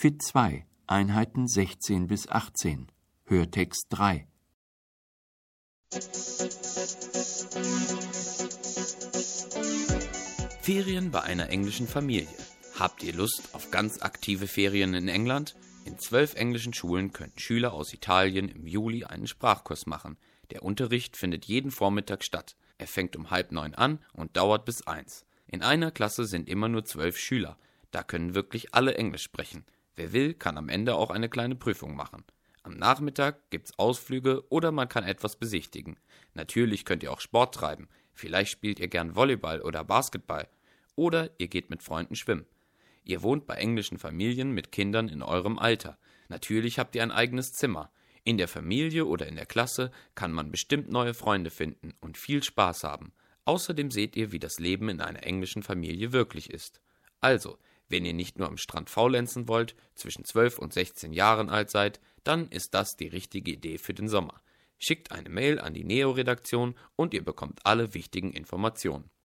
Fit 2, Einheiten 16 bis 18, Hörtext 3. Ferien bei einer englischen Familie. Habt ihr Lust auf ganz aktive Ferien in England? In 12 englischen Schulen können Schüler aus Italien im Juli einen Sprachkurs machen. Der Unterricht findet jeden Vormittag statt. Er fängt um 8:30 an und dauert bis 1. In einer Klasse sind immer nur 12 Schüler. Da können wirklich alle Englisch sprechen. Wer will, kann am Ende auch eine kleine Prüfung machen. Am Nachmittag gibt's Ausflüge oder man kann etwas besichtigen. Natürlich könnt ihr auch Sport treiben. Vielleicht spielt ihr gern Volleyball oder Basketball. Oder ihr geht mit Freunden schwimmen. Ihr wohnt bei englischen Familien mit Kindern in eurem Alter. Natürlich habt ihr ein eigenes Zimmer. In der Familie oder in der Klasse kann man bestimmt neue Freunde finden und viel Spaß haben. Außerdem seht ihr, wie das Leben in einer englischen Familie wirklich ist. Also, wenn ihr nicht nur am Strand faulenzen wollt, zwischen 12 und 16 Jahren alt seid, dann ist das die richtige Idee für den Sommer. Schickt eine Mail an die Neo-Redaktion und ihr bekommt alle wichtigen Informationen.